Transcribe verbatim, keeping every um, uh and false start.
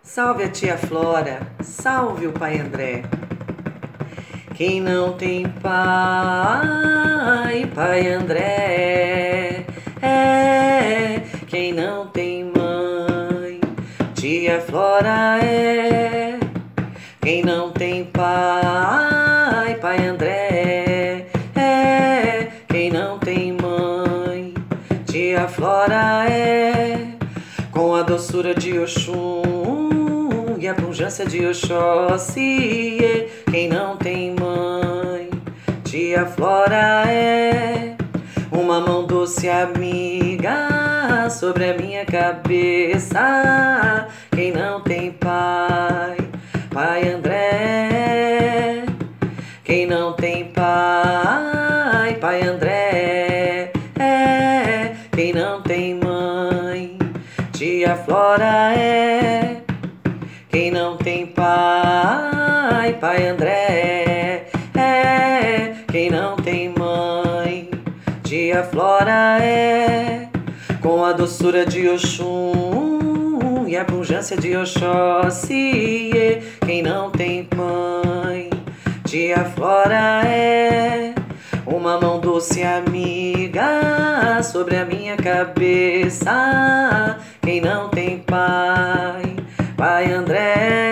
Salve a tia Flora, salve o pai André. Quem não tem pai, pai André, é. Quem não tem mãe, tia Flora é. Quem não tem pai, pai André, é. Quem não tem mãe, tia Flora é. Com a doçura de Oxum e a pujança de Oxóssi, quem não tem mãe, tia Flora é. Uma mão doce amiga sobre a minha cabeça, quem não tem pai, pai André. Quem não tem pai, pai André, é. Quem não tem mãe, tia Flora é. Quem não tem pai, pai André, é. Quem não tem mãe, tia Flora é. Com a doçura de Oxum e a pujança de Oxóssi, quem não tem mãe, tia Flora é. Uma mão doce amiga sobre a minha cabeça, quem não tem pai, pai André.